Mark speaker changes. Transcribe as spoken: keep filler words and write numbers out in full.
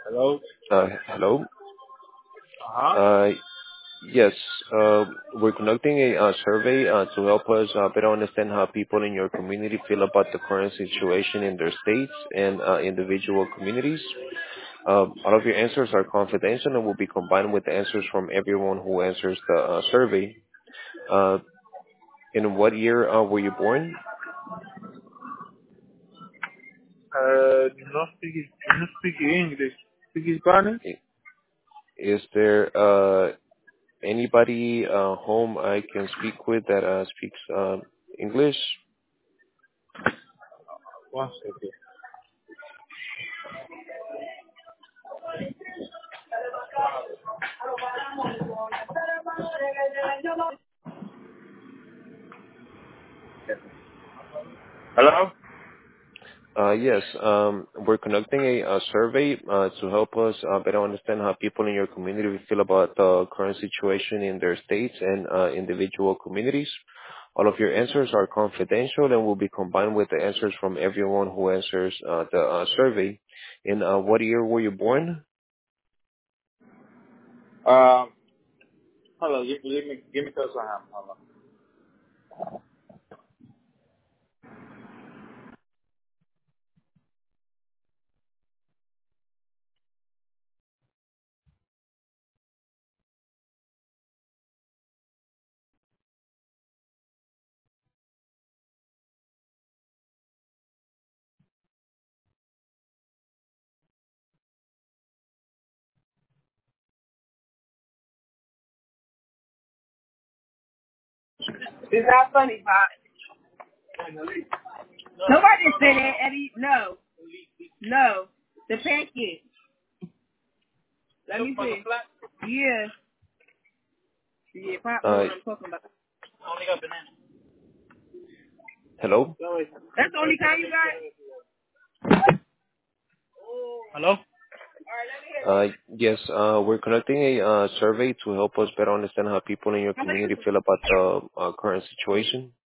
Speaker 1: Hello?
Speaker 2: Uh, hello.
Speaker 1: Uh-huh.
Speaker 2: Uh, yes, uh, we're conducting a uh, survey uh, to help us uh, better understand how people in your community feel about the current situation in their states and uh, individual communities. Uh, all of your answers are confidential and will be combined with the answers from everyone who answers the uh, survey. Uh, in what year uh, were you born?
Speaker 1: Uh, no speak, no speak English. Speak Spanish?
Speaker 2: I- Is there uh, anybody uh, whom I can speak with that uh, speaks uh, English?
Speaker 1: One second. Hello?
Speaker 2: Uh, yes, um, we're conducting a, a survey uh, to help us uh, better understand how people in your community feel about the current situation in their states and uh, individual communities. All of your answers are confidential and will be combined with the answers from everyone who answers uh, the uh, survey. In uh, what year were you born?
Speaker 1: Um, hello, give, give me, give me close hand. Hold on. It's not funny, Bob. Nobody said that, Eddie. No. No. The pancake. Let me see. Yeah. Yeah, pop know
Speaker 2: Uh,
Speaker 1: what I'm talking about. Only got banana.
Speaker 2: hello?
Speaker 1: That's the only kind you got? Hello?
Speaker 2: Uh, yes, uh, we're conducting a uh, survey to help us better understand how people in your community feel about the uh, current situation.